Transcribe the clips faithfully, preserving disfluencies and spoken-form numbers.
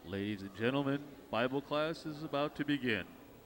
Ladies and gentlemen, Bible class is about to begin.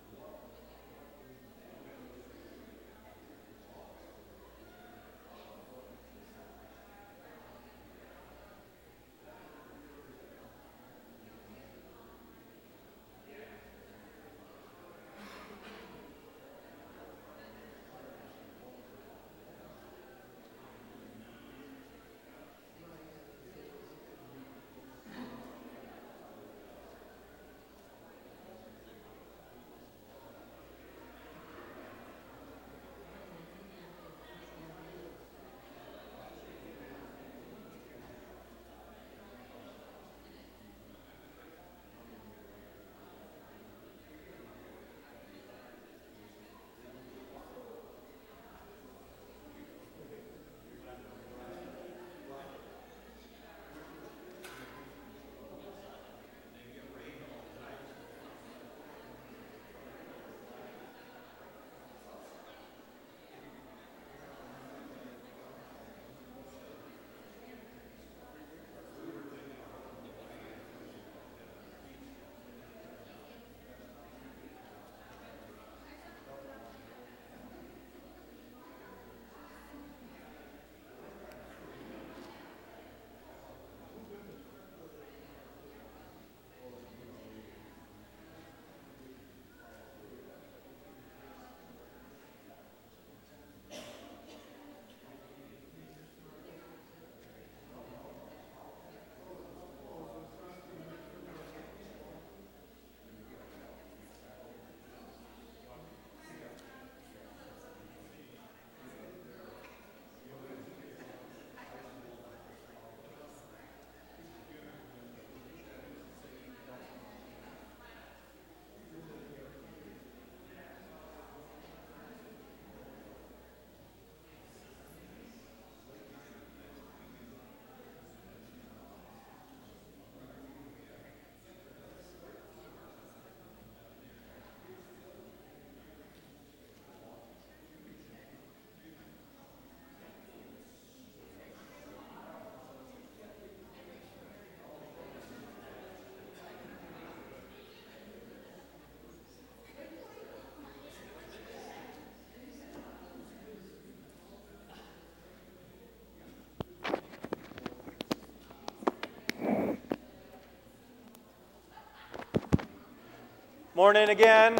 Morning again.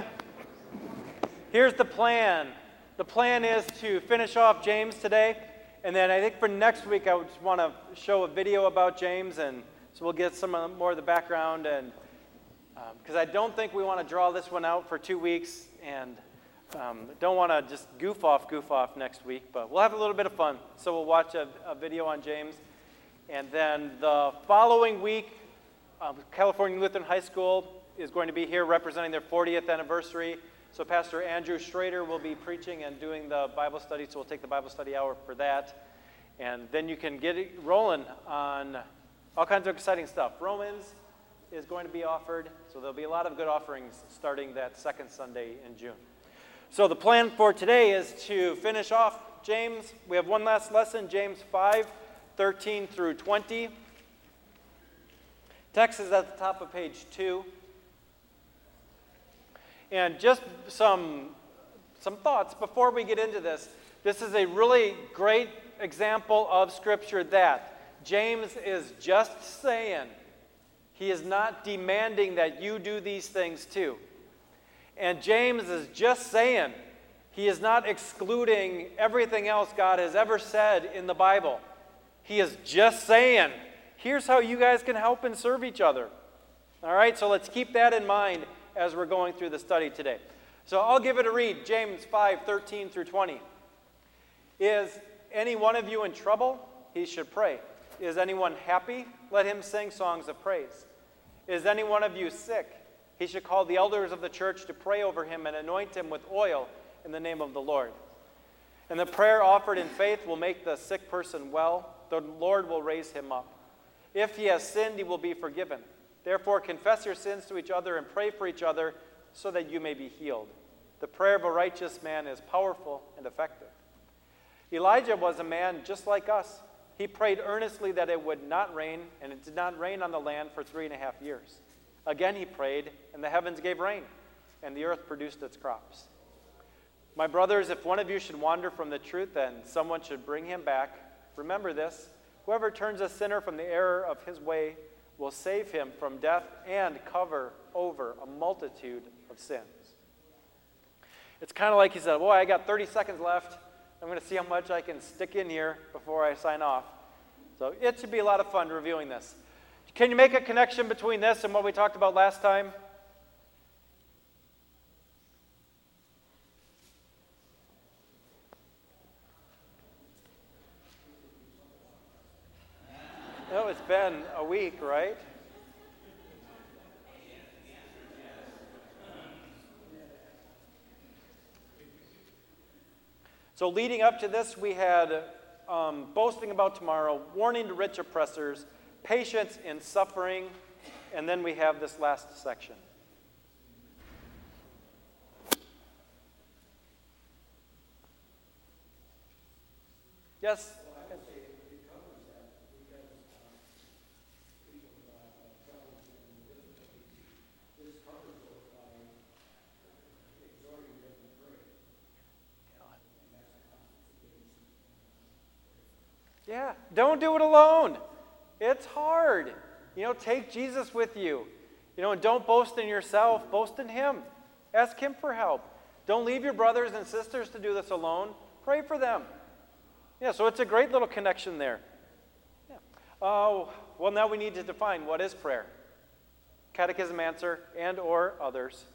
Here's the plan. The plan is to finish off James today, and then I think for next week I would just want to show a video about James, and so we'll get some more of the background, and because um, I don't think we want to draw this one out for two weeks, and um, don't want to just goof off, goof off next week, but we'll have a little bit of fun. So we'll watch a, a video on James, and then the following week, um, California Lutheran High School is going to be here representing their fortieth anniversary. So Pastor Andrew Schrader will be preaching and doing the Bible study, so we'll take the Bible study hour for that. And then you can get it rolling on all kinds of exciting stuff. Romans is going to be offered, so there'll be a lot of good offerings starting that second Sunday in June. So the plan for today is to finish off James. We have one last lesson, James five, thirteen through twenty. Text is at the top of page two. And just some, some thoughts before we get into this. This is a really great example of Scripture that James is just saying, he is not demanding that you do these things too. And James is just saying, he is not excluding everything else God has ever said in the Bible. He is just saying, here's how you guys can help and serve each other. All right, so let's keep that in mind as we're going through the study today. So I'll give it a read, James five, thirteen through twenty. Is any one of you in trouble? He should pray. Is anyone happy? Let him sing songs of praise. Is any one of you sick? He should call the elders of the church to pray over him and anoint him with oil in the name of the Lord. And the prayer offered in faith will make the sick person well. The Lord will raise him up. If he has sinned, he will be forgiven. Therefore, confess your sins to each other and pray for each other so that you may be healed. The prayer of a righteous man is powerful and effective. Elijah was a man just like us. He prayed earnestly that it would not rain, and it did not rain on the land for three and a half years. Again he prayed, and the heavens gave rain, and the earth produced its crops. My brothers, if one of you should wander from the truth, then someone should bring him back. Remember this, whoever turns a sinner from the error of his way will save him from death and cover over a multitude of sins. It's kind of like he said, boy, I got thirty seconds left. I'm going to see how much I can stick in here before I sign off. So it should be a lot of fun reviewing this. Can you make a connection between this and what we talked about last time? No, it's been a week, right? So leading up to this, we had um, boasting about tomorrow, warning to rich oppressors, patience in suffering, and then we have this last section. Yes? Yeah, don't do it alone. It's hard. You know, take Jesus with you. You know, and don't boast in yourself. Boast in Him. Ask Him for help. Don't leave your brothers and sisters to do this alone. Pray for them. Yeah, so it's a great little connection there. Yeah. Oh, well, now we need to define what is prayer. Catechism answer and or others.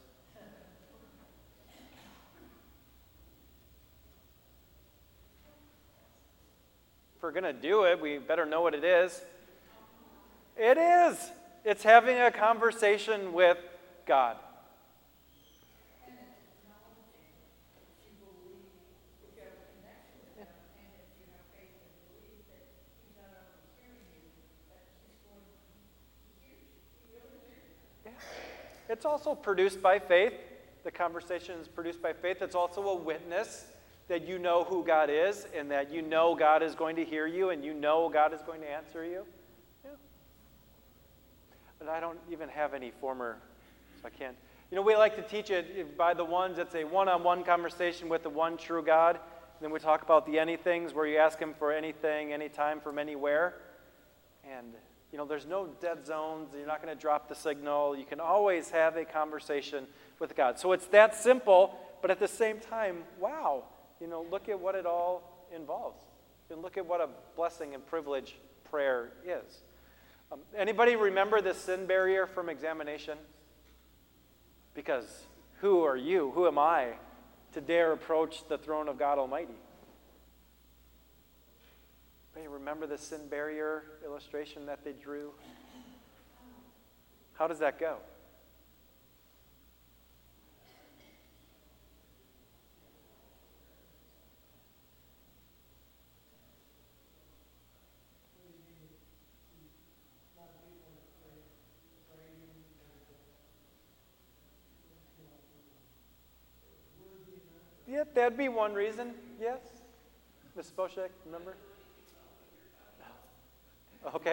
If we're going to do it, we better know what it is. It is. It's having a conversation with God. Yeah. It's also produced by faith. The conversation is produced by faith. It's also a witness that you know who God is and that you know God is going to hear you and you know God is going to answer you. Yeah. But I don't even have any former, so I can't. You know, we like to teach it by the ones. It's a one-on-one conversation with the one true God. And then we talk about the anythings where you ask Him for anything, anytime, from anywhere. And, you know, there's no dead zones. You're not going to drop the signal. You can always have a conversation with God. So it's that simple, but at the same time, wow. You know, look at what it all involves. And look at what a blessing and privilege prayer is. Um, anybody remember the sin barrier from examination? Because who are you, who am I, to dare approach the throne of God Almighty? Anybody remember the sin barrier illustration that they drew? How does that go? Yeah, that'd be one reason, yes. Miz Sposhek, remember? Okay.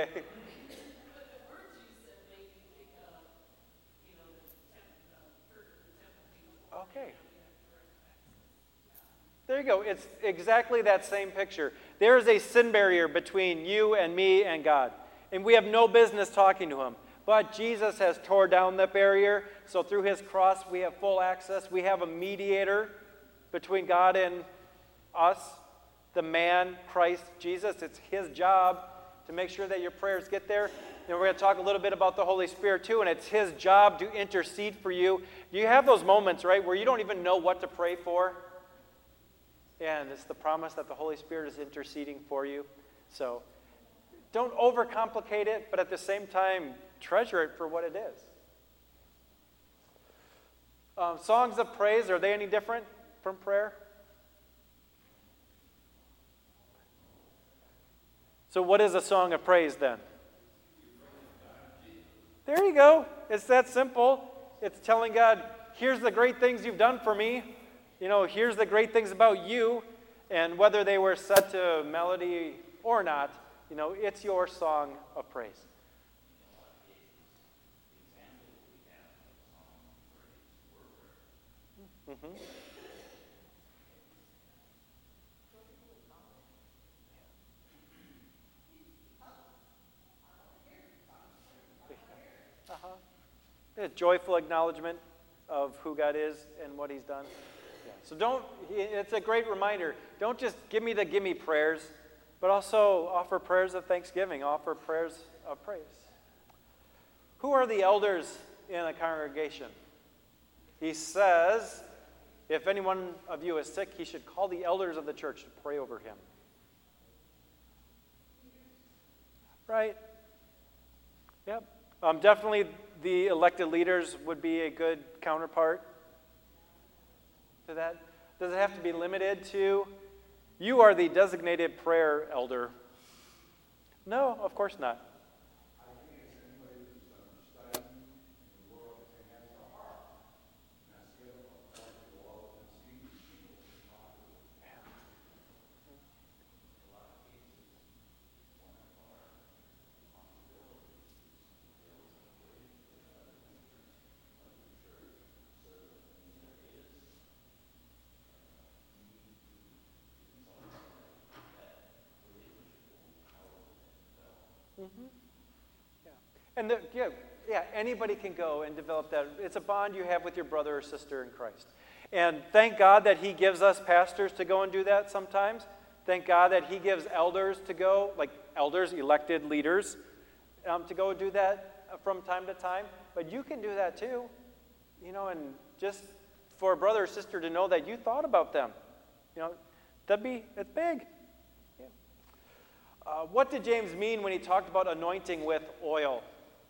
Okay. There you go. It's exactly that same picture. There is a sin barrier between you and me and God. And we have no business talking to Him. But Jesus has tore down that barrier. So through His cross, we have full access. We have a mediator between God and us, the man, Christ Jesus. It's His job to make sure that your prayers get there. And we're going to talk a little bit about the Holy Spirit too, and it's His job to intercede for you. You have those moments, right, where you don't even know what to pray for? And it's the promise that the Holy Spirit is interceding for you. So don't overcomplicate it, but at the same time, treasure it for what it is. Um, songs of praise, are they any different from prayer? So what is a song of praise then? There you go. It's that simple. It's telling God, here's the great things you've done for me. You know, here's the great things about you. And whether they were set to melody or not, you know, it's your song of praise. Mm-hmm. Uh-huh. A joyful acknowledgement of who God is and what he's done. Yeah. So don't, it's a great reminder. Don't just give me the gimme prayers, but also offer prayers of thanksgiving, offer prayers of praise. Who are the elders in a congregation? He says, if any one of you is sick, he should call the elders of the church to pray over him. Right? Yep. Um, definitely the elected leaders would be a good counterpart to that. Does it have to be limited to, you are the designated prayer elder? No, of course not. Mm-hmm. Yeah. And the, yeah, yeah, anybody can go and develop that. It's a bond you have with your brother or sister in Christ. And thank God that he gives us pastors to go and do that sometimes. Thank God that he gives elders to go, like elders, elected leaders, um, to go do that from time to time. But you can do that too, you know, and just for a brother or sister to know that you thought about them. You know, that'd be, it's big. Uh, what did James mean when he talked about anointing with oil?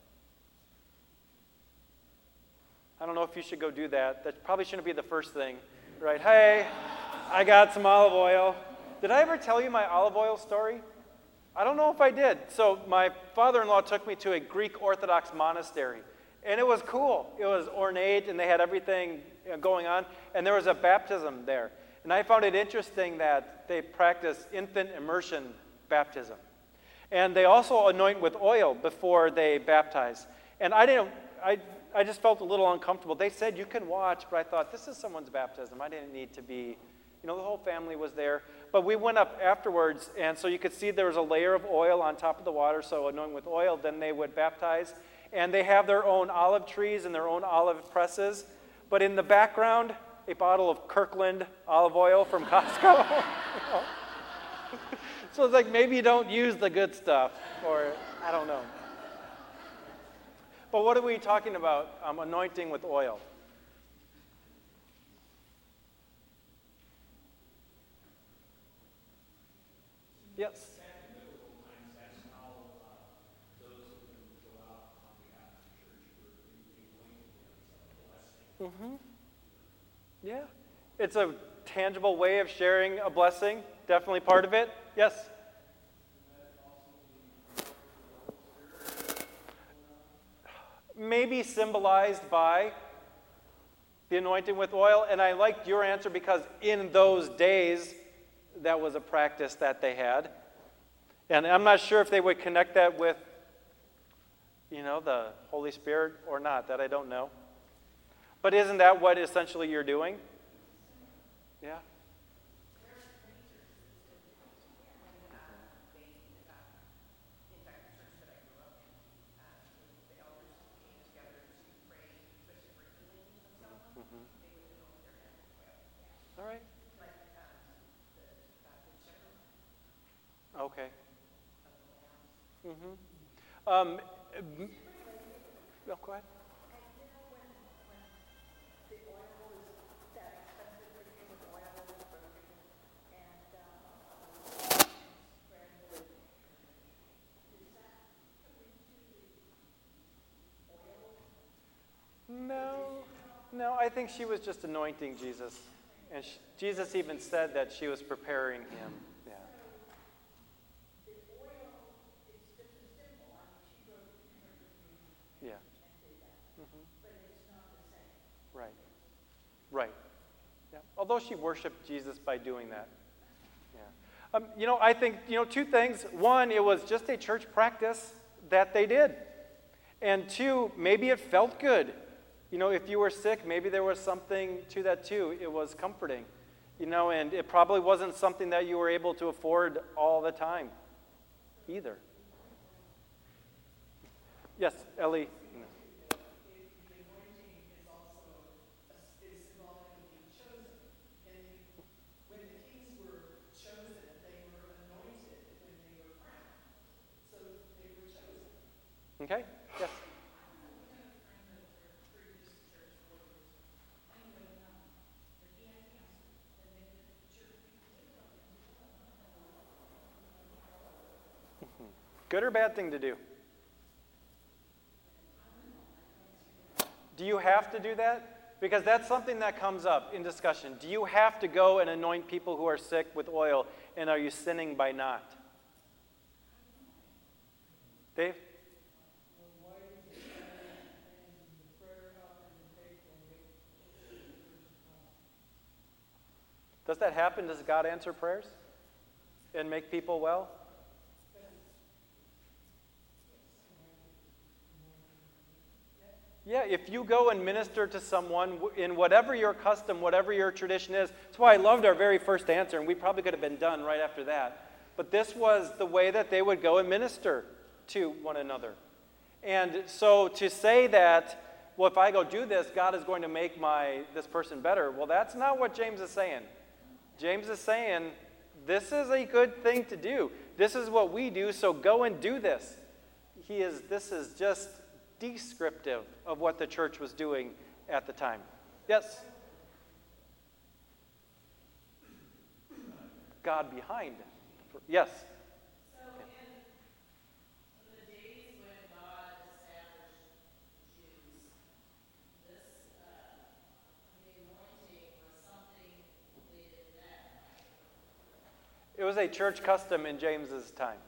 I don't know if you should go do that. That probably shouldn't be the first thing, right? Hey, I got some olive oil. Did I ever tell you my olive oil story? I don't know if I did. So my father-in-law took me to a Greek Orthodox monastery, and it was cool. It was ornate, and they had everything going on, and there was a baptism there. And I found it interesting that they practice infant immersion baptism. And they also anoint with oil before they baptize. And I didn't, I, I just felt a little uncomfortable. They said you can watch, but I thought this is someone's baptism. I didn't need to be, you know, the whole family was there. But we went up afterwards, and so you could see there was a layer of oil on top of the water, so anoint with oil, then they would baptize. And they have their own olive trees and their own olive presses. But in the background, a bottle of Kirkland olive oil from Costco. You know? So it's like maybe you don't use the good stuff, or I don't know. But what are we talking about? Um, anointing with oil. Yes. Mm-hmm. Yeah. It's a tangible way of sharing a blessing. Definitely part of it. Yes? Maybe symbolized by the anointing with oil. And I liked your answer because in those days, that was a practice that they had. And I'm not sure if they would connect that with, you know, the Holy Spirit or not. That I don't know. But isn't that what essentially you're doing? Yeah. All right. Okay. Mm-hmm. Um, oh, go ahead. No, no, I think she was just anointing Jesus. And she, Jesus even said that she was preparing him. Yeah. Yeah. Mm-hmm. Right. Right. Yeah. Although she worshiped Jesus by doing that. Yeah. Um, you know, I think, you know, two things. One, it was just a church practice that they did. And two, maybe it felt good You know, if you were sick, maybe there was something to that too. It was comforting. You know, and it probably wasn't something that you were able to afford all the time either. Yes, Ellie. Okay, yes. Good or bad thing to do? Do you have to do that? Because that's something that comes up in discussion. Do you have to go and anoint people who are sick with oil, and are you sinning by not? Dave? Does that happen? Does God answer prayers and make people well? Yeah, if you go and minister to someone in whatever your custom, whatever your tradition is, that's why I loved our very first answer, and we probably could have been done right after that. But this was the way that they would go and minister to one another. And so to say that, well, if I go do this, God is going to make my this person better, well, that's not what James is saying. James is saying, this is a good thing to do. This is what we do, so go and do this. He is. This is just descriptive of what the church was doing at the time. Yes? God behind. Yes? So in the days when God established Jews, this, uh, the anointing was something related to that, right? It was a church custom in James's time.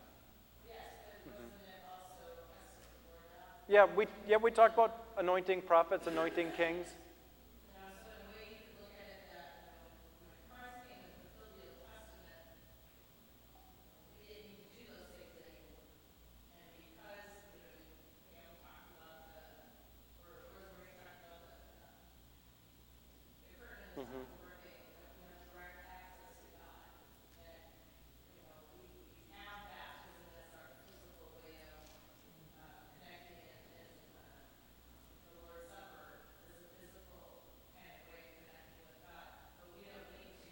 Yeah, we yeah we talked about anointing prophets, anointing kings. You know, so in a way you could look at it that, you know, when Christ came and fulfilled the Old Testament, we didn't need to do those things anymore. And because, you know, Pam talked about the, or Rosemary talked about the, uh, the curtain and Mm-hmm. stuff working, you know, direct access to God. And, you know, we, we have baptism as our physical way of uh, connecting it. The Lord's Supper is a physical kind of way of connecting with God. But we don't need to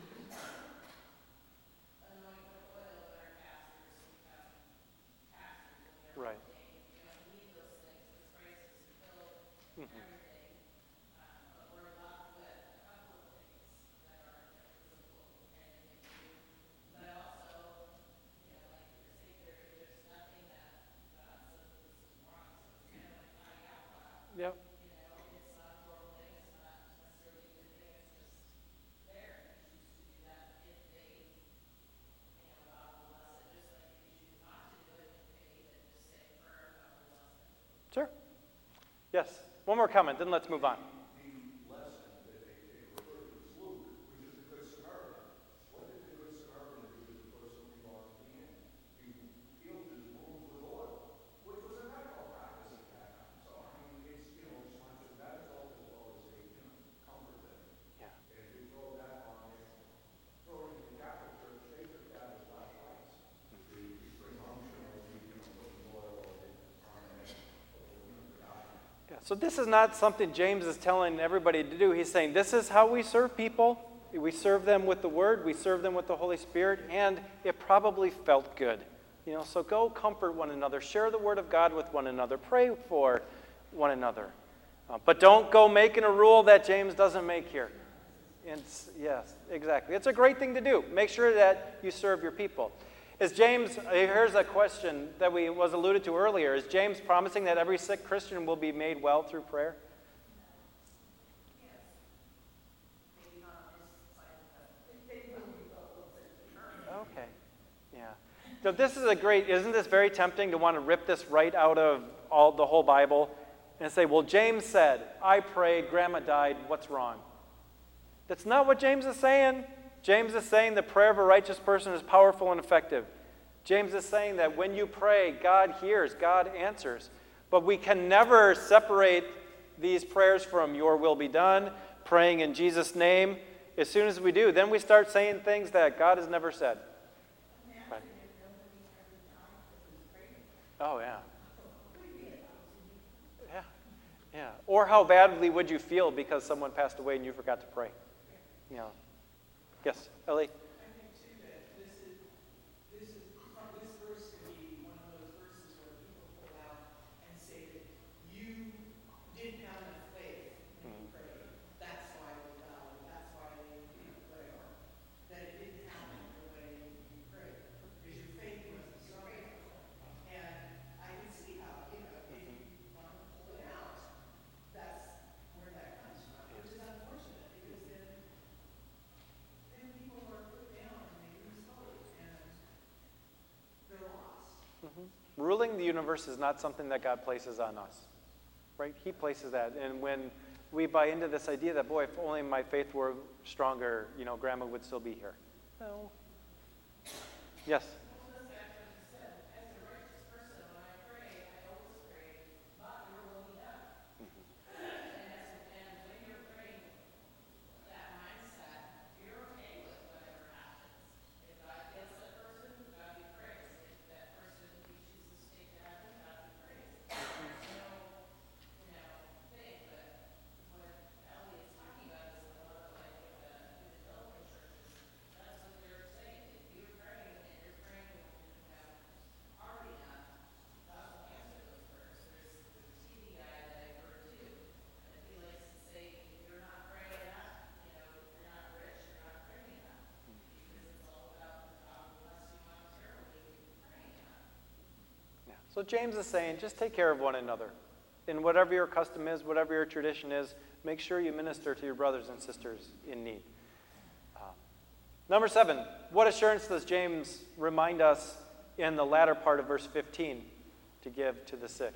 anoint with oil when our pastors become pastors and Right. everything. We don't need those things because Christ has fulfilled Mm-hmm. everything. Um, but we're left with a couple of things that are the physical kind of thing to do. But also, you know, like you're saying, there, there's nothing that God says that this is wrong. So it's kind of like caveat. Yep. You know, it's not a horrible thing, it's not necessarily a good thing, it's just there. You choose to do that in faith, you know, God will bless it. Just like if you choose not to do it in faith and just say a prayer, God will bless it. Sure. Yes. One more comment, then let's move on. The lesson that they, they refer to is Luke, which is the Good Samaritan. What did the Good Samaritan do to the person who lost the hand? He healed his wound with oil, which was a medical practice at that time. So, I mean, it's, you know, it's not just medical as well as a, you know, comfort thing. Yeah. And if you throw that on it, throw it in the Catholic Church, they took that as last rites. The the presumption of, you know, putting oil on it, you know, the dying. Yeah. So this is not something James is telling everybody to do. He's saying this is how we serve people. We serve them with the Word. We serve them with the Holy Spirit. And it probably felt good. You know, so go comfort one another. Share the Word of God with one another. Pray for one another. Uh, but don't go making a rule that James doesn't make here. And s- yes, exactly. It's a great thing to do. Make sure that you serve your people. Is James, here's a question that we was alluded to earlier. Is James promising that every sick Christian will be made well through prayer? Okay. Yeah. So this is a great, isn't this very tempting to want to rip this right out of all the whole Bible and say, well, James said, I prayed, grandma died, what's wrong? That's not what James is saying. James is saying the prayer of a righteous person is powerful and effective. James is saying that when you pray, God hears, God answers. But we can never separate these prayers from your will be done, praying in Jesus' name, as soon as we do, then we start saying things that God has never said. Right. Oh, yeah. Yeah. Yeah. Or how badly would you feel because someone passed away and you forgot to pray? You know. Yes, Ellie? I think, too, that this is, this is, this verse could be one of those verses where people pull out and say that you didn't have enough faith when you prayed. That's why you fell. That's why you, whatever. That it didn't happen the way you prayed. Because your faith wasn't strong enough. And I can see how, you know, if you want to pull it out, that's where that comes from, which is unfortunate because then then people are put down and they lose hope and they're lost. Ruling the universe is not something that God places on us, right? He places that. And when we buy into this idea that, boy, if only my faith were stronger, you know, Grandma would still be here. No. Yes? So James is saying, just take care of one another. In whatever your custom is, whatever your tradition is, make sure you minister to your brothers and sisters in need. Uh, number seven, what assurance does James remind us in the latter part of verse fifteen to give to the sick?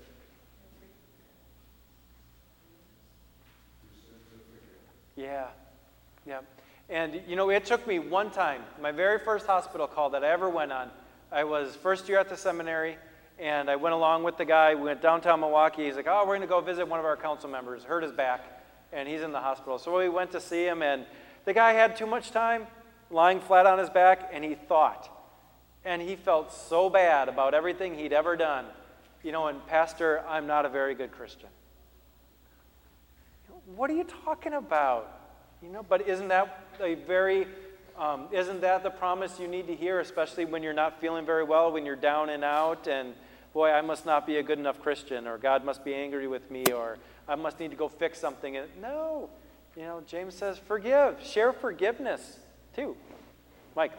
Yeah, yeah. And, you know, it took me one time, my very first hospital call that I ever went on. I was first year at the seminary. And I went along with the guy. We went downtown Milwaukee. He's like, oh, we're going to go visit one of our council members. Hurt his back, and he's in the hospital. So we went to see him, and the guy had too much time lying flat on his back, and he thought. And he felt so bad about everything he'd ever done. You know, and Pastor, I'm not a very good Christian. What are you talking about? You know, but isn't that a very, um, isn't that the promise you need to hear, especially when you're not feeling very well, when you're down and out, and boy, I must not be a good enough Christian, or God must be angry with me, or I must need to go fix something. And no, you know, James says forgive, share forgiveness too. Mike.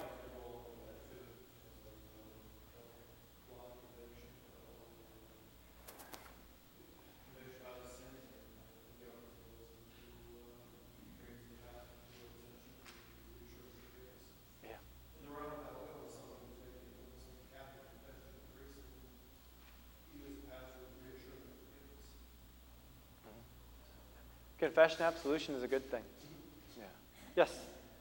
Confession absolution is a good thing. Yeah. Yes?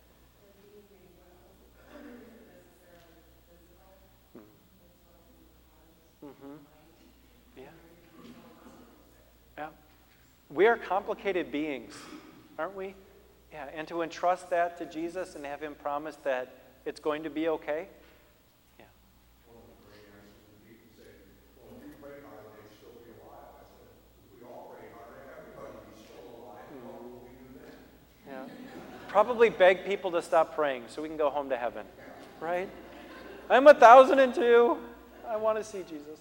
Mm-hmm. Yeah. Yeah. We are complicated beings, aren't we? Yeah. And to entrust that to Jesus and have him promise that it's going to be okay. Yeah. One of the great answers when people say, well, if you pray hard, they'd still be alive. I said, if we all pray hard, everybody would be still alive. What will we do then? Yeah. Probably beg people to stop praying so we can go home to heaven. Right? I'm a thousand and two. I want to see Jesus.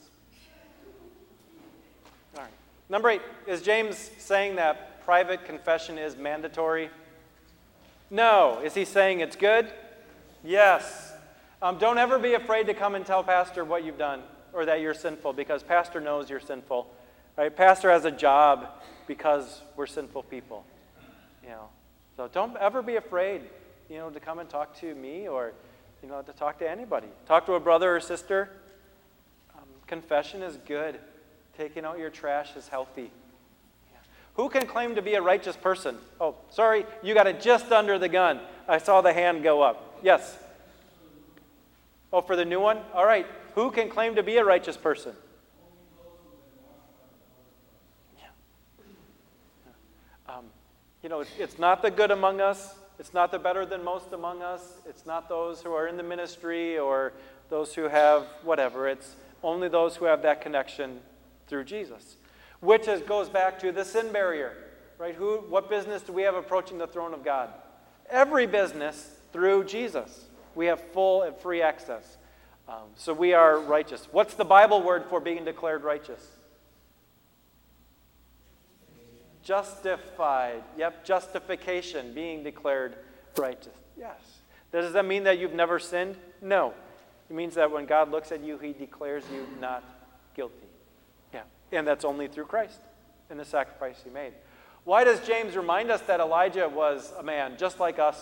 All right. Number eight, is James saying that private confession is mandatory? No. Is he saying it's good? Yes. Um, don't ever be afraid to come and tell Pastor what you've done or that you're sinful, because Pastor knows you're sinful. Right? Pastor has a job because we're sinful people. You know. So don't ever be afraid, you know, to come and talk to me or, you know, to talk to anybody. Talk to a brother or sister. Um, confession is good. Taking out your trash is healthy. Yeah. Who can claim to be a righteous person? Oh, sorry, you got it just under the gun. I saw the hand go up. Yes. Oh, for the new one? All right. Who can claim to be a righteous person? you know, it's, it's not the good among us. It's not the better than most among us. It's not those who are in the ministry or those who have whatever. It's only those who have that connection through Jesus, which is, goes back to the sin barrier, right? Who, what business do we have approaching the throne of God? Every business through Jesus. We have full and free access. Um, so we are righteous. What's the Bible word for being declared righteous? Justified. Yep, justification, being declared righteous. Yes. Does that mean that you've never sinned? No. It means that when God looks at you, he declares you not guilty. Yeah. And that's only through Christ and the sacrifice he made. Why does James remind us that Elijah was a man just like us?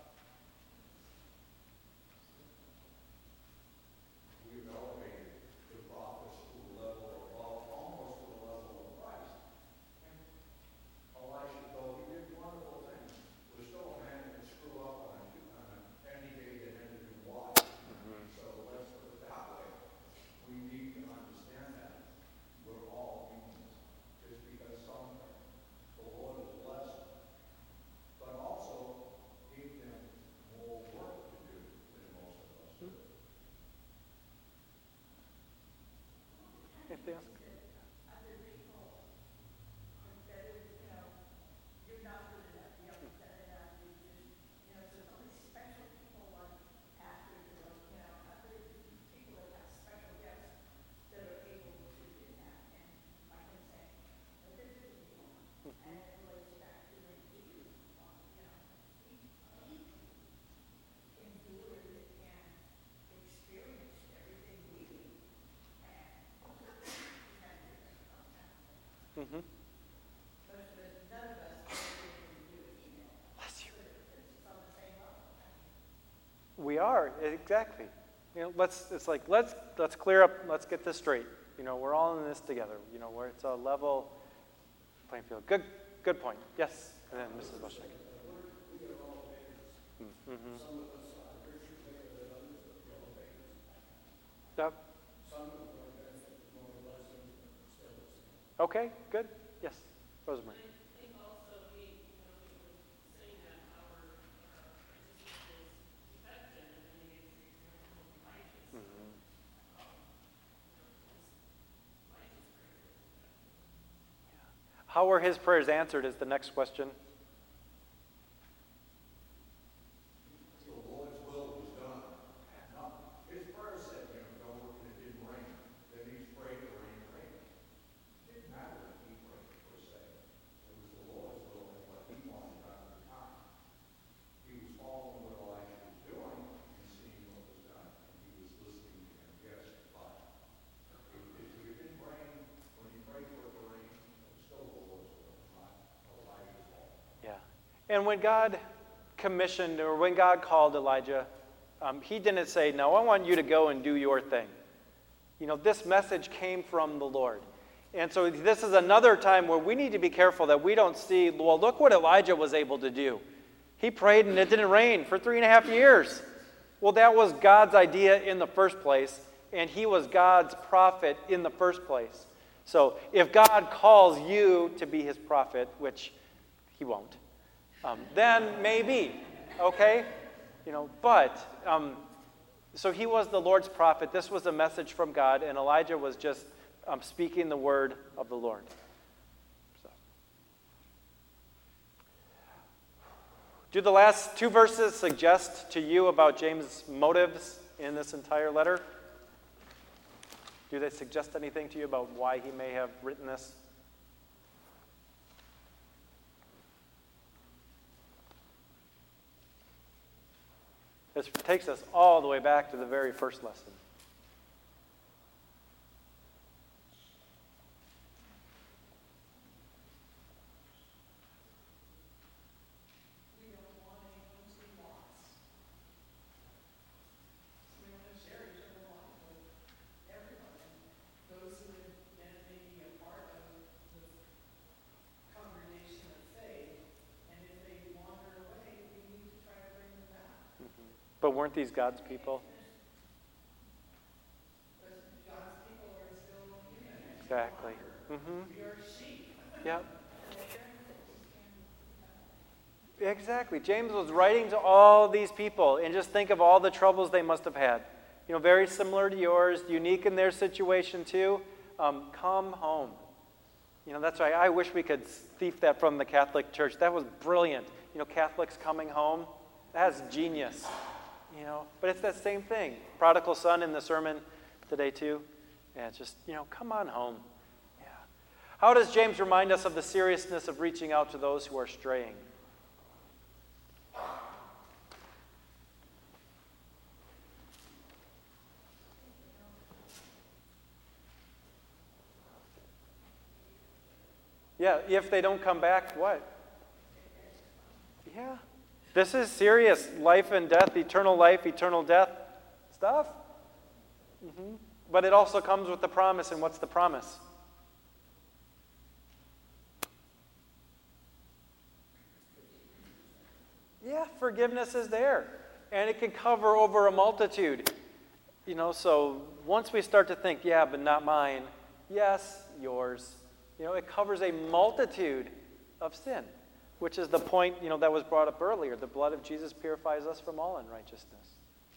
We've elevated the prophets to a level above, almost to the level of Christ. Elijah, though he did wonderful things, was still a man that could screw up on, on any day that ended in Y. Mm-hmm. So let's put it that way. We need to understand that. We're all humans. Just because some the Lord has blessed, but also gave them more work to do than most of us do. Anything else? Mm-hmm. Bless you. We are, exactly. You know, let's it's like let's let's clear up, let's get this straight. You know, we're all in this together. You know, where it's a level playing field. Good good point. Yes. And then Missus Bushnick. Mm-hmm. Yep. Okay, good. Yes, Rosemary. I think also we, you know, we were saying that our uh, righteousness is perfection, and then he gives the example of righteous. Mm-hmm. Um, righteous prayers. How were his prayers answered is the next question. The Lord's will was done. Now, his prayer said, you know, don't look and it didn't rain. Then he prayed the rain rained. It didn't matter what he prayed per se. It was the Lord's will and what he wanted done at the time. He was following what Elijah was doing and seeing what was done. And he was listening to him, yes, but if, if it didn't rain, when he prayed for it to rain, it was still the Lord's will, not Elijah's will. Yeah. And when God commissioned, or when God called Elijah, um, he didn't say, no, I want you to go and do your thing. You know, this message came from the Lord. And so this is another time where we need to be careful that we don't see, well, look what Elijah was able to do. He prayed and it didn't rain for three and a half years. Well, that was God's idea in the first place, and he was God's prophet in the first place. So if God calls you to be his prophet, which he won't, um, then maybe, okay? You know, but, um, so he was the Lord's prophet. This was a message from God, and Elijah was just um, speaking the word of the Lord. So. Do the last two verses suggest to you about James' motives in this entire letter? Do they suggest anything to you about why he may have written this? This takes us all the way back to the very first lesson. We don't want anyone to be lost. We want to share each other life with everyone. And those who have been maybe a part of the congregation of faith, and if they wander away, we need to try to bring them back. But weren't these God's people? But God's people are still human. Exactly. Mm-hmm. We are sheep. Yep. Exactly. James was writing to all these people, and just think of all the troubles they must have had. You know, very similar to yours, unique in their situation too. Um, come home. You know, that's right. I wish we could thief that from the Catholic Church. That was brilliant. You know, Catholics coming home. That's genius. You know, but it's that same thing. Prodigal son in the sermon today too. Yeah, just, you know, come on home. Yeah. How does James remind us of the seriousness of reaching out to those who are straying? Yeah, if they don't come back, what? Yeah. This is serious life and death, eternal life, eternal death stuff. Mm-hmm. But it also comes with the promise, and what's the promise? Yeah, forgiveness is there. And it can cover over a multitude. You know, so once we start to think, yeah, but not mine. Yes, yours. You know, it covers a multitude of sin, which is the point, you know, that was brought up earlier. The blood of Jesus purifies us from all unrighteousness.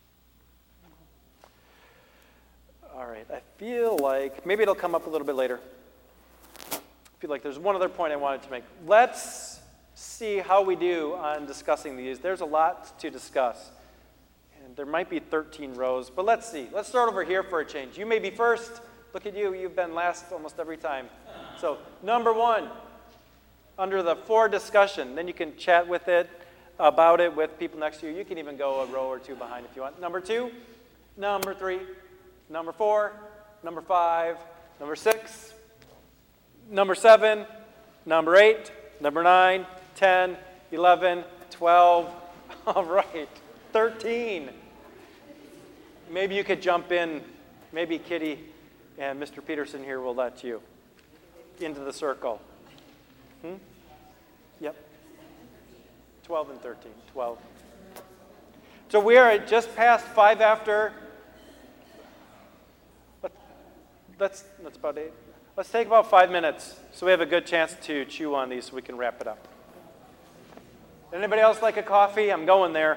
All right, I feel like, maybe it'll come up a little bit later. I feel like there's one other point I wanted to make. Let's see how we do on discussing these. There's a lot to discuss. And there might be thirteen rows, but let's see. Let's start over here for a change. You may be first. Look at you. You've been last almost every time. So, number one, under the for discussion, then you can chat with it, about it with people next to you. You can even go a row or two behind if you want. Number two, number three, number four, number five, number six, number seven, number eight, number nine, ten, eleven, twelve, all right, thirteen. Maybe you could jump in, maybe Kitty and Mister Peterson here will let you into the circle. Hmm? Yep. twelve and thirteen. twelve. So we are just past five after. Let's, that's about eight. Let's take about five minutes so we have a good chance to chew on these so we can wrap it up. Anybody else like a coffee? I'm going there.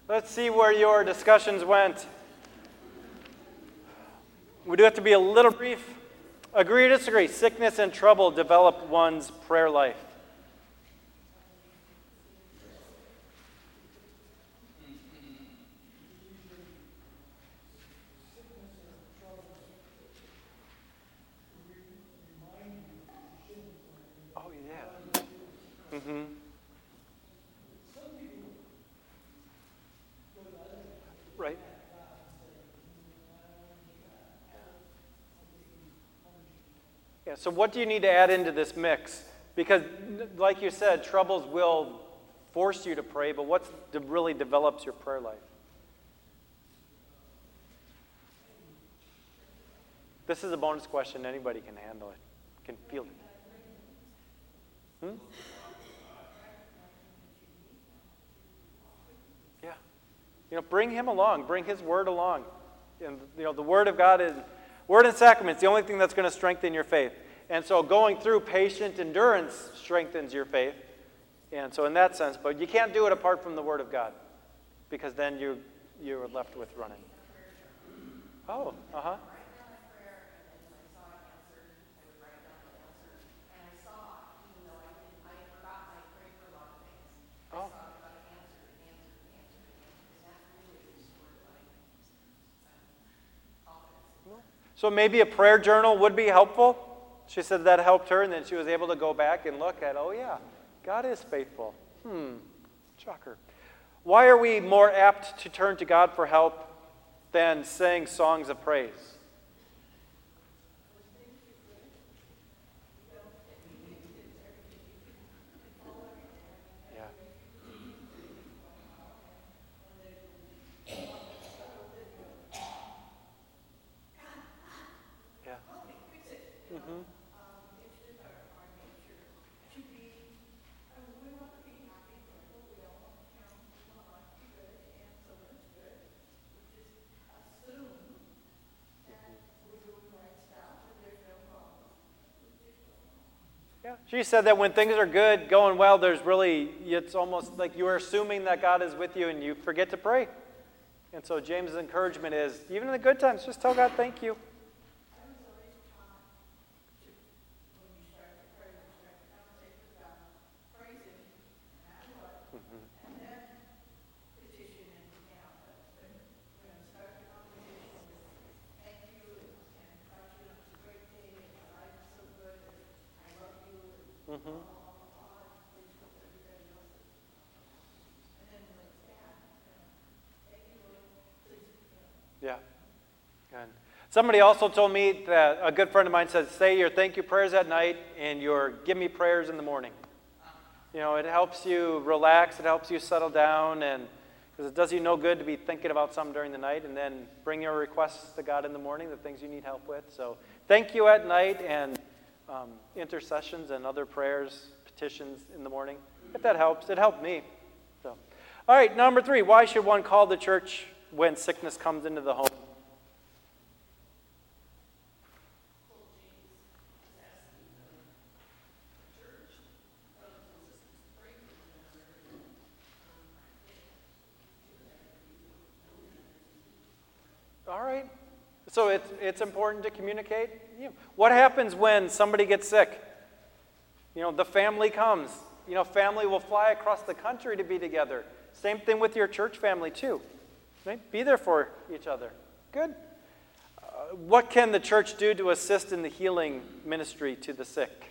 Let's see where your discussions went. We do have to be a little brief. Agree or disagree? Sickness and trouble develop one's prayer life. Oh, yeah. Mm-hmm. Right. Yeah, so what do you need to add into this mix? Because, like you said, troubles will force you to pray, but what really develops your prayer life? This is a bonus question. Anybody can handle it, can feel it. Hmm? Yeah. You know, bring him along. Bring his word along. And, you know, the word of God is, word and sacraments, the only thing that's going to strengthen your faith. And so going through patient endurance strengthens your faith. And so in that sense, but you can't do it apart from the word of God, because then you, you're left with running. Oh, uh-huh. Oh. So maybe a prayer journal would be helpful. She said that helped her, and then she was able to go back and look at, oh yeah, God is faithful. Hmm, shocker. Why are we more apt to turn to God for help than sing songs of praise? Yeah. Yeah. Mm-hmm. Yeah. She said that when things are good, going well, there's really, it's almost like you're assuming that God is with you and you forget to pray. And so James' encouragement is, even in the good times, just tell God thank you. Mm-hmm. Yeah. Good. Somebody also told me that a good friend of mine said, say your thank you prayers at night and your give me prayers in the morning. You know, it helps you relax, it helps you settle down, and because it does you no good to be thinking about something during the night and then bring your requests to God in the morning, the things you need help with. So thank you at night and um, intercessions and other prayers, petitions in the morning. If that helps, it helped me. So, all right, number three, why should one call the church when sickness comes into the home? All right. So it's, it's important to communicate. You know, what happens when somebody gets sick? You know, the family comes. You know, family will fly across the country to be together. Same thing with your church family, too. Right? Be there for each other. Good. Uh, what can the church do to assist in the healing ministry to the sick?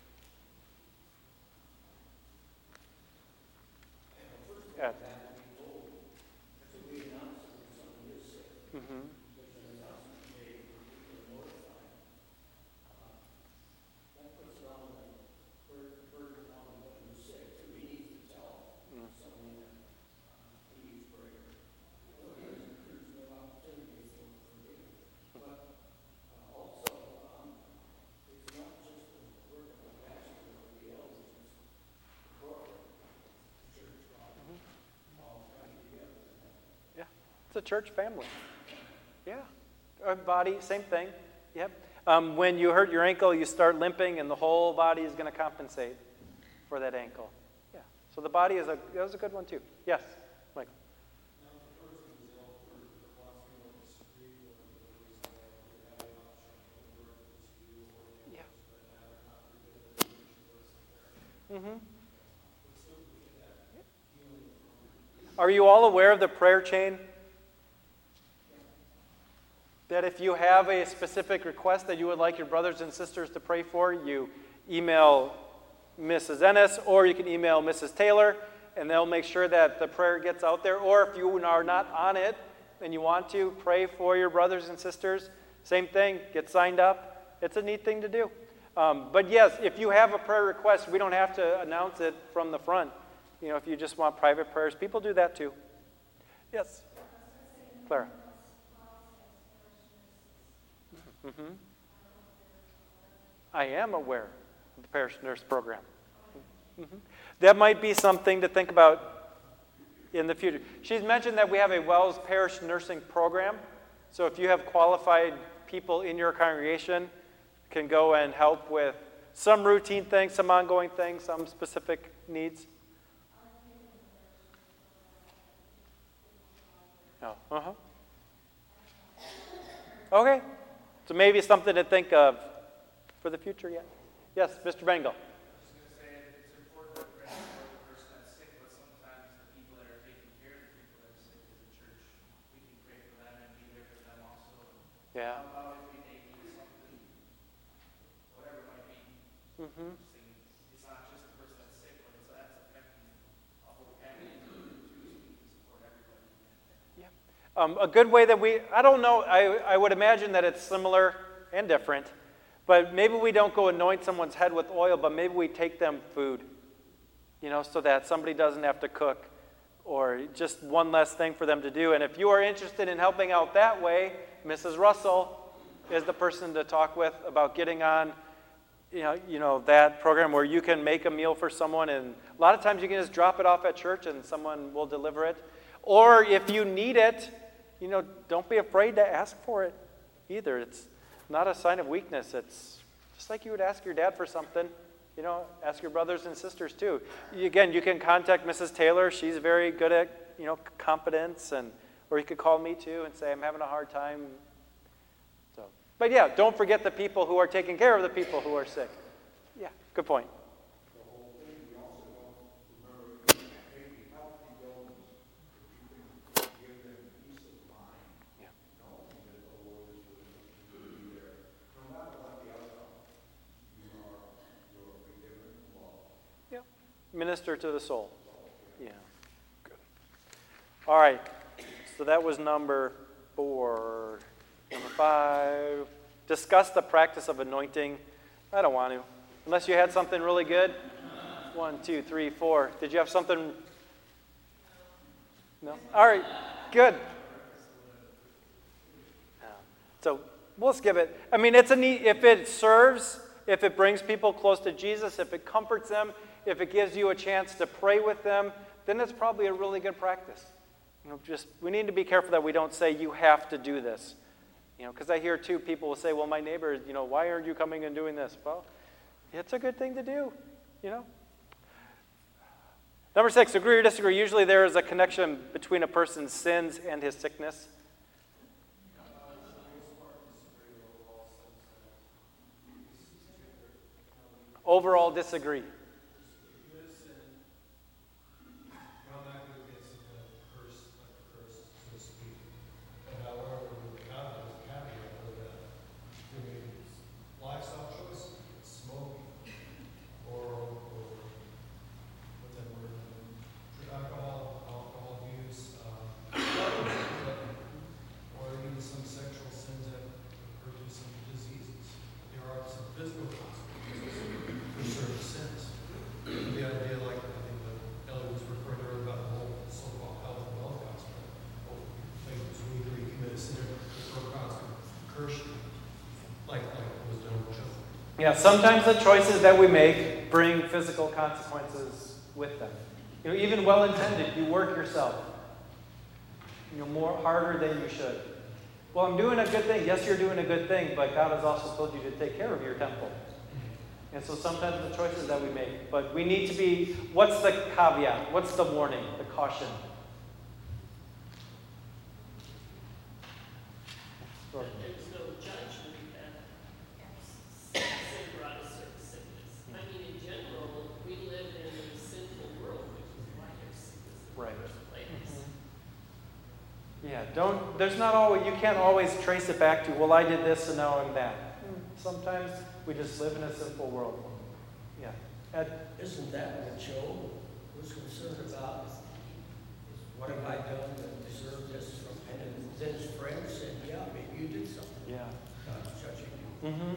Yeah. Mm-hmm. It's a church family. Yeah. Our body, same thing. Yep. Um, when you hurt your ankle, you start limping, and the whole body is going to compensate for that ankle. Yeah. So the body is a that was a good one too. Yes, Michael. Now, Mm-hmm. Are you all aware of the prayer chain? That if you have a specific request that you would like your brothers and sisters to pray for, you email Missus Ennis, or you can email Missus Taylor, and they'll make sure that the prayer gets out there. Or if you are not on it and you want to pray for your brothers and sisters, same thing, get signed up. It's a neat thing to do. Um, but yes, if you have a prayer request, we don't have to announce it from the front. You know, if you just want private prayers, people do that too. Yes, Clara. Mm-hmm. I am aware of the parish nurse program. Mm-hmm. That might be something to think about in the future. She's mentioned that we have a Wells Parish nursing program. So if you have qualified people in your congregation, can go and help with some routine things, some ongoing things, some specific needs. No. Uh-huh. Okay. So maybe something to think of for the future yet. Yes, Mister Bengal. I was just going to say it's important to pray for the person that's sick, but sometimes the people that are taking care of the people that are sick as a church, we can pray for them and be there for them also. Yeah. How about if we they need something, whatever it might be? Mm-hmm. It's not just the person that's sick, but it's, that's affecting a whole family too, so we can support everybody. Yeah. Um, a good way that we, I don't know, I, I would imagine that it's similar and different, but maybe we don't go anoint someone's head with oil, but maybe we take them food, you know, so that somebody doesn't have to cook, or just one less thing for them to do. And if you are interested in helping out that way, Missus Russell is the person to talk with about getting on, you know, you know, that program where you can make a meal for someone, and a lot of times you can just drop it off at church and someone will deliver it. Or if you need it, you know, don't be afraid to ask for it either. It's not a sign of weakness. It's just like you would ask your dad for something. You know, ask your brothers and sisters too. You, again, you can contact Missus Taylor. She's very good at, you know, competence, and or you could call me too and say, I'm having a hard time. So, but yeah, don't forget the people who are taking care of the people who are sick. Yeah, good point. The whole thing, we also don't remember, you can't make the healthy illness, but you can give them peace of mind, Yeah. knowing that the Lord is with them, He will be there. No matter what the outcome, you are, you are forgiven and loved. Yeah. Minister to the soul. Yeah. Good. All right. So that was number four. Number five. Discuss the practice of anointing. I don't want to. Unless you had something really good. One, two, three, four. Did you have something? No? All right. Good. Yeah. So we'll skip it. I mean, it's a neat, if it serves, if it brings people close to Jesus, if it comforts them, if it gives you a chance to pray with them, then it's probably a really good practice. You know, just we need to be careful that we don't say you have to do this. You know, because I hear too, people will say, well, my neighbor, you know, why aren't you coming and doing this? Well, it's a good thing to do, you know. Number six, agree or disagree. Usually there is a connection between a person's sins and his sickness. Overall disagree. Yeah, sometimes the choices that we make bring physical consequences with them. You know, even well-intended, you work yourself, you know, more harder than you should. Well, I'm doing a good thing. Yes, you're doing a good thing, but God has also told you to take care of your temple. And so sometimes the choices that we make, but we need to be, what's the caveat? What's the warning, the caution? Sure. There's no judgment that sin brought a certain sickness. I mean, in general, we live don't, there's not always, you can't always trace it back to, well, I did this and now I'm that. Sometimes we just live in a simple world. Yeah. Ed? Isn't that what Job was concerned about? What have I done to deserve this from? And then his friend said, yeah, maybe you did something. Yeah. God's judging you. Mm-hmm.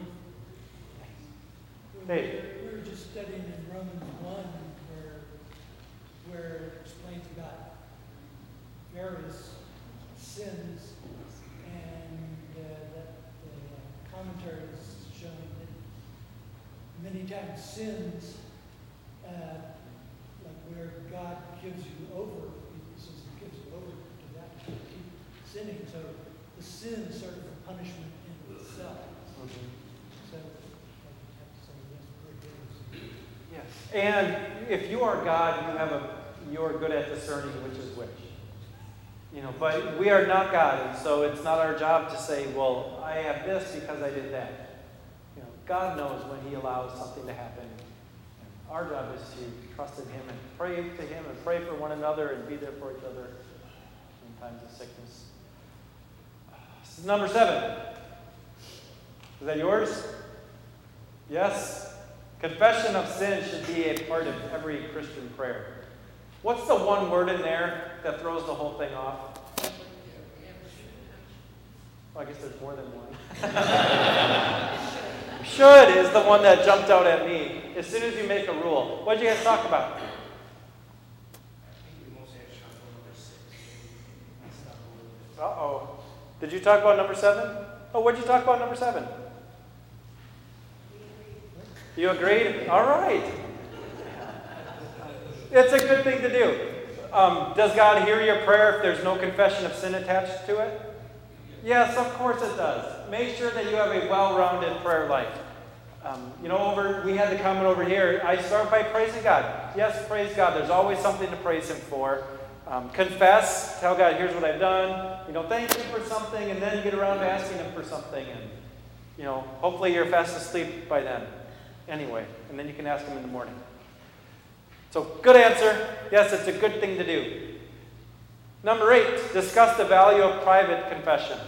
We Dave? were- we were just studying in Romans one where, where it explains about various sins, and uh, that the commentaries showing that many times sins, uh, like where God gives you over, he says he gives you over to that to keep sinning. So the sin is sort of a punishment in itself. Mm-hmm. So I have to say yes, good news. Yes. And if you are God, you have a you are good at discerning which is which. You know, but we are not God, and so it's not our job to say, well, I have this because I did that. You know, God knows when He allows something to happen. And our job is to trust in Him and pray to Him and pray for one another and be there for each other in times of sickness. This is number seven. Is that yours? Yes. Confession of sin should be a part of every Christian prayer. What's the one word in there that throws the whole thing off? Well, I guess there's more than one. Should is the one that jumped out at me as soon as you make a rule. What did you guys talk about? I think we mostly had shot for number six. That's not a little bit. Uh-oh. Did you talk about number seven? Oh, what did you talk about number seven? You agreed? All right. It's a good thing to do. Um, does God hear your prayer if there's no confession of sin attached to it? Yes, of course it does. Make sure that you have a well-rounded prayer life. Um, you know, over we had the comment over here, I start by praising God. Yes, praise God. There's always something to praise Him for. Um, confess, tell God, here's what I've done. You know, thank Him for something, and then get around to asking Him for something. And, you know, hopefully you're fast asleep by then. Anyway, and then you can ask Him in the morning. So, good answer. Yes, it's a good thing to do. Number eight, discuss the value of private confession.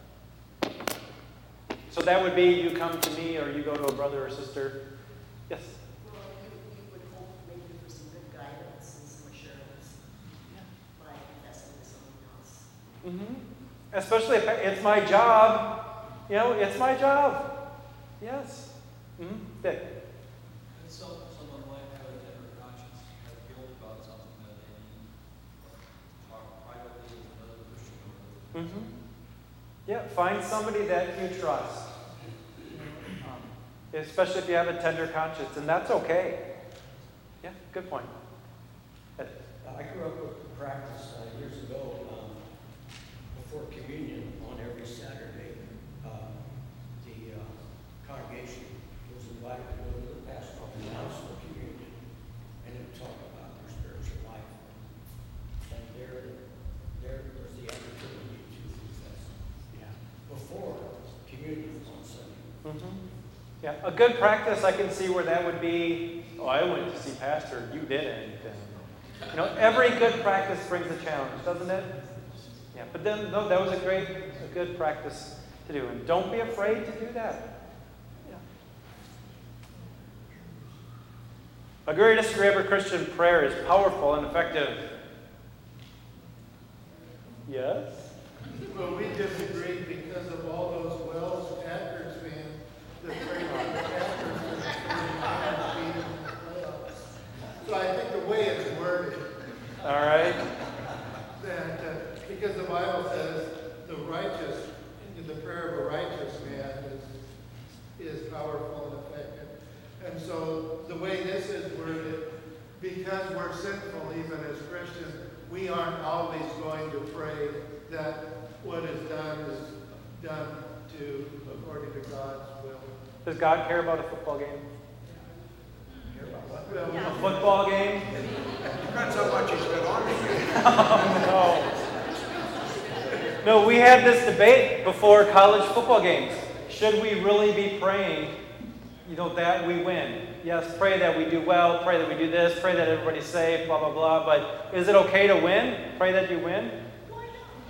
So that would be you come to me or you go to a brother or sister. Yes? Well, you, you would hope maybe for some good guidance and some assurance by confessing to someone else. Mm-hmm. Especially if it's my job. You know, it's my job. Yes. Mm-hmm. Dick? And so, someone might have a tender conscience, have guilt about something that they need, or talk privately with another Christian. Mm-hmm. Yeah, find somebody that you trust. Um, especially if you have a tender conscience, and that's okay. Yeah, good point. Ed? I grew up with the practice uh, years ago um, before communion on every Saturday. Uh, the uh, congregation was invited to go to the pastoral house for communion, and it would talk about their spiritual life. And there, there was the opportunity to confess. Yeah. Before communion on Sunday. Mm-hmm. Yeah, a good practice, I can see where that would be, oh, I went to see Pastor, you didn't. And, you know, every good practice brings a challenge, doesn't it? Yeah, but then no, that was a great, a good practice to do. And don't be afraid to do that. Yeah. Agree or disagree, every Christian prayer is powerful and effective. Yes? Well, we disagree because of all those Wells Packers fans that pray for the Packers and the beat them in the playoffs. So I think the way it's worded, All right. that uh, because the Bible says the righteous, the prayer of a righteous man is is powerful and effective. And so the way this is worded, because we're sinful even as Christians, we aren't always going to pray that what is done is done to according to God's will. Does God care about a football game? Well, A football game? Depends how much he's been on it. Oh, no. No, we had this debate before college football games. Should we really be praying, you know, that we win? Yes, pray that we do well, pray that we do this, pray that everybody's safe, blah, blah, blah. But is it okay to win? Pray that you win?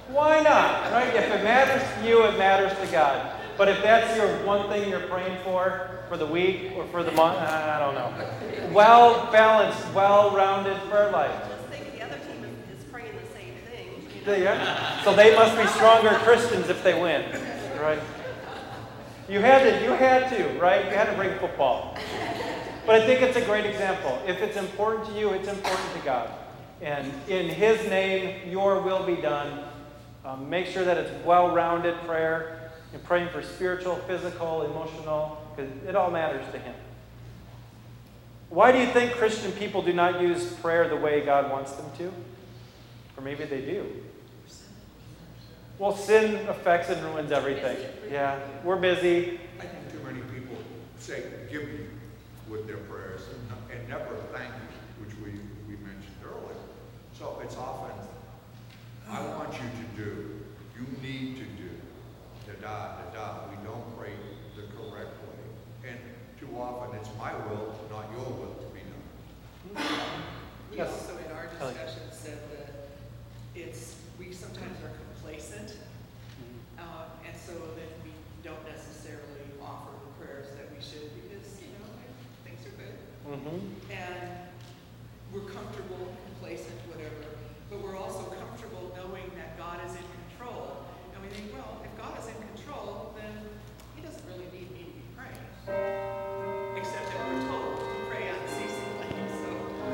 Why not? Right? If it matters to you, it matters to God. But if that's your one thing you're praying for, for the week or for the month, I don't know. Well-balanced, well-rounded prayer life. Just think the other team is, is praying the same thing. You know? They- yeah. So they must be stronger Christians if they win, right? You had to, you had to, right? You had to bring football. But I think it's a great example. If it's important to you, it's important to God. And in His name, your will be done. Um, make sure that it's well-rounded prayer. And praying for spiritual, physical, emotional, because it all matters to Him. Why do you think Christian people do not use prayer the way God wants them to? Or maybe they do. Well, sin affects and ruins everything. Yeah, we're busy. I think too many people say, give me with their prayers and, and never thank you, which we, we mentioned earlier. So it's often, I want you to do, you need to do, da-da, da-da. We don't pray the correct way. And too often it's my will, not your will to be done. We Yes. also, in our discussion, said that it's, we sometimes are complacent, uh, and so then we don't necessarily offer the prayers that we should because, you know, things are good. Mm-hmm. And we're comfortable, complacent, whatever, but we're also comfortable knowing that God is in control. And we think, well, if God is in control, then He doesn't really need me to be praying. Except that we're told to pray unceasingly. So,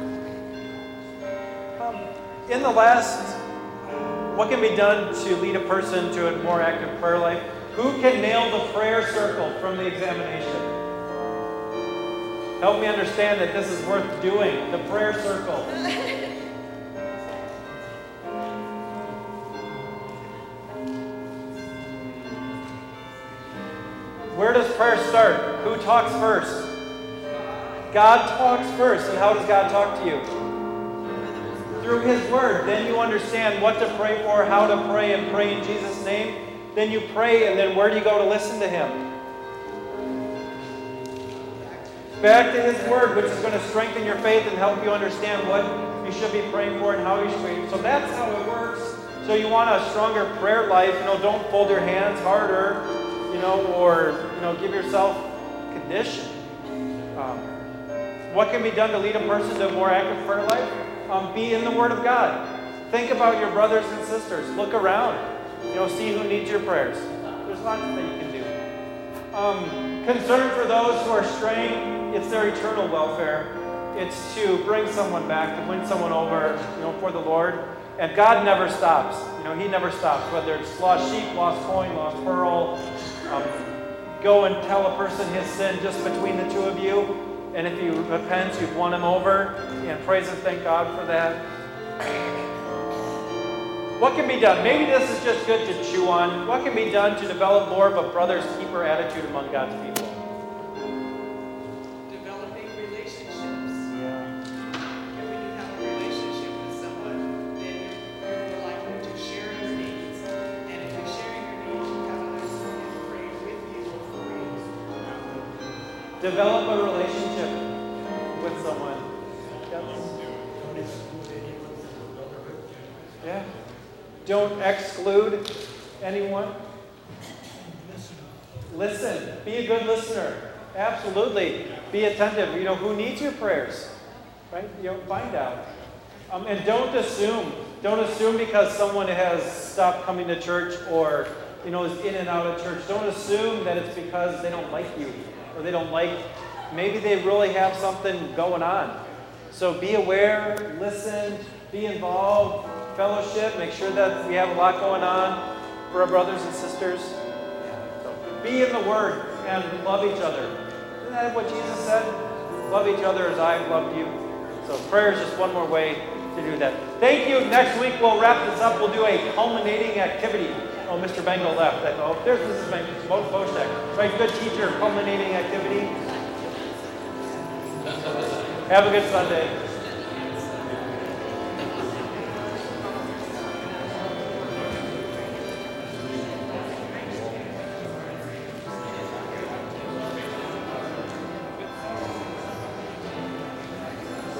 Um, in the last, what can be done to lead a person to a more active prayer life? Who can nail the prayer circle from the examination? Help me understand that this is worth doing, the prayer circle. Where does prayer start? Who talks first? God talks first. And how does God talk to you? Through His Word. Then you understand what to pray for, how to pray, and pray in Jesus' name. Then you pray, and then where do you go to listen to Him? Back to His Word, which is going to strengthen your faith and help you understand what you should be praying for and how you should pray. So that's how it works. So you want a stronger prayer life. You know, don't fold your hands harder. You know, or, you know, give yourself condition. Um, what can be done to lead a person to a more active prayer life? Um, be in the Word of God. Think about your brothers and sisters. Look around. You know, see who needs your prayers. There's lots that you can do. Um, concern for those who are straying. It's their eternal welfare. It's to bring someone back, to win someone over, you know, for the Lord. And God never stops. You know, He never stops. Whether it's lost sheep, lost coin, lost pearl. Um, go and tell a person his sin just between the two of you. And if he repents, you've won him over. And praise and thank God for that. What can be done? Maybe this is just good to chew on. What can be done to develop more of a brother's keeper attitude among God's people? developing relationships. Yeah. And when you have a relationship with someone, then you're, you're more likely to share your needs. And if you're sharing your needs, you have others who can pray with you or for you. Develop a relationship with someone. Yep. Yeah. Don't exclude anyone. Listen. Be a good listener. Absolutely. Be attentive. You know, who needs your prayers? Right? You know, find out. Um, and don't assume. Don't assume because someone has stopped coming to church or, you know, is in and out of church. Don't assume that it's because they don't like you or they don't like, maybe they really have something going on. So be aware, listen, be involved, fellowship, make sure that we have a lot going on for our brothers and sisters. So be in the Word and love each other. Isn't that what Jesus said? Love each other as I've loved you. So prayer is just one more way to do that. Thank you. Next week we'll wrap this up. We'll do a culminating activity. Oh, Mister Bengal left. Oh, there's Missus Bengal. Boshek. Right, good teacher. Culminating activity. Have a good Sunday.